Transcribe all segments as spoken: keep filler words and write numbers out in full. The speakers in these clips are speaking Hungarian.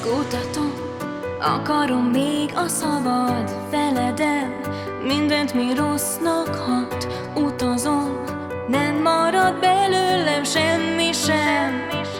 Kutatom, akarom még a szabad feledem. Mindent, mi rossznak hat, utazom. Nem marad belőlem semmi sem.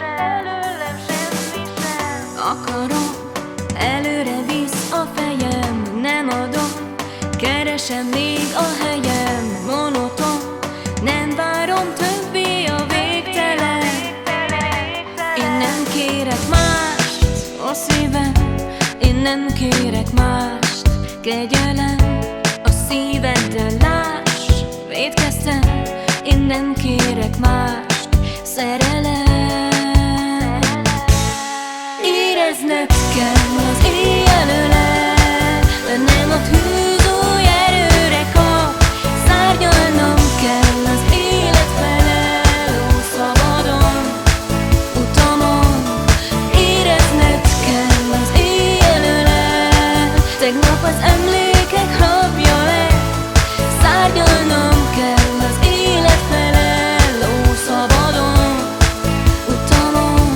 Akarom, előre visz a fejem. Nem adom, keresem még a helyem. Monoton, nem várom többé a végtelen. Én nem kérek mást, a szívem. Én nem kérek mást, kegyelem. A szíveddel láss, vétkeztem. Én nem kérek mást, szerelem. Érezned kell az éjjel ölel, de nem a tűzúj erőre kap. Szárnyalnom kell az élet felel, ó szabadon, utamon. Érezned kell az éjjel ölel, tegnap az emlékek rabja lett. Szárnyalnom kell az élet felel, ó szabadon, utamon.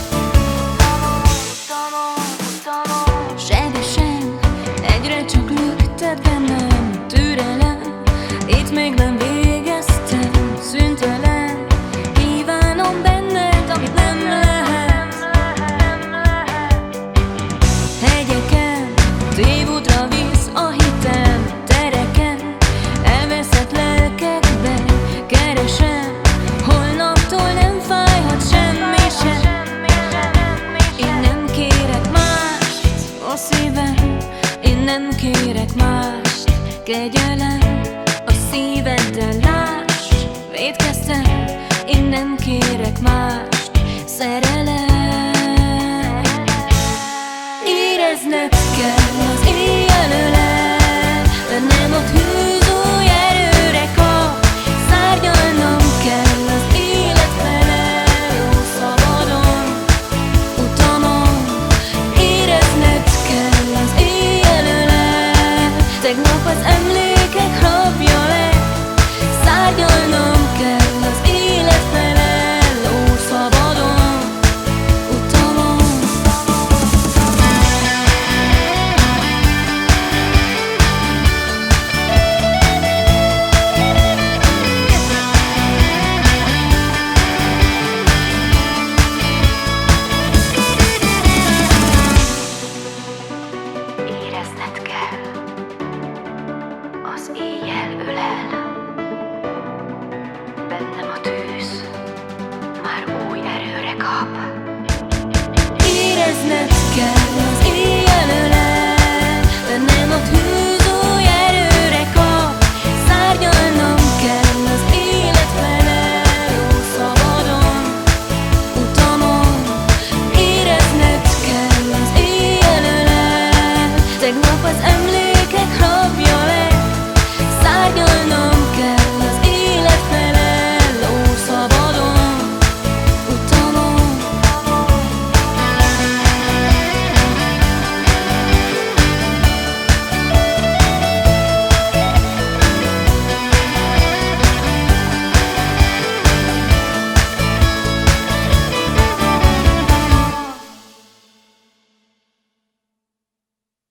Sebesen, egyre csak lüktet bennem, türelem. Itt még nem végeztem, szüntelen. Kívánom benned, amit nem lehet. Hegyeken, tévútra visz a hitem. Tereken, elveszett lelkekbe keresem. Holnaptól nem fájhat semmi sem. Én nem kérek mást, a szívem. Én nem kérek mást, kegyelem. A szíveddel láss, vétkeztem. Én nem kérek mást, szerelem. Érezned kell az éjjel ölel, de nem a tűzúj erőre kap. Szárnyalnom kell az élet felel, ó szabadon, utamon. Érezned kell az éjjel ölel, tegnap az emlékek rabja lett. Szárnyalnom kell az élet felel, ó szabadon, utamon. Érezned kell, az éjjel ölel. Bennem a tűz már új erőre kap. Érezned kell